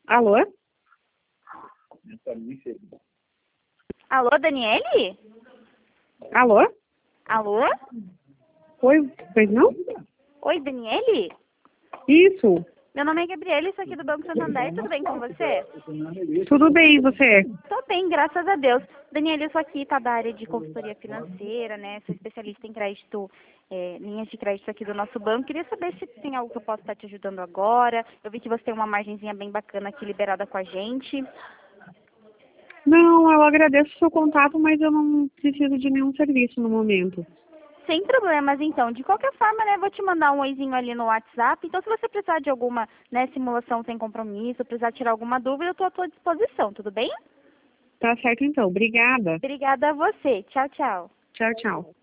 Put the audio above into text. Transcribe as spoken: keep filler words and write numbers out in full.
Alô? Alô, Daniele? Alô? Alô? Oi, pois não? Oi, Daniele? Isso. Meu nome é Gabriela, isso aqui do Banco Santander, tudo bem com você? Tudo bem, e você? Tô bem, graças a Deus. Daniele, eu sou aqui, tá da área de consultoria financeira, né? Sou especialista em crédito, é, linhas de crédito aqui do nosso banco. Queria saber se tem algo que eu possa estar te ajudando agora. Eu vi que você tem uma margenzinha bem bacana aqui liberada com a gente. Não, eu agradeço o seu contato, mas eu não preciso de nenhum serviço no momento. Sem problemas, então. De qualquer forma, né, vou te mandar um oizinho ali no WhatsApp. Então, se você precisar de alguma, né, simulação sem compromisso, precisar tirar alguma dúvida, eu estou à tua disposição, tudo bem? Tá certo então, obrigada. Obrigada a você. Tchau, tchau. Tchau, tchau.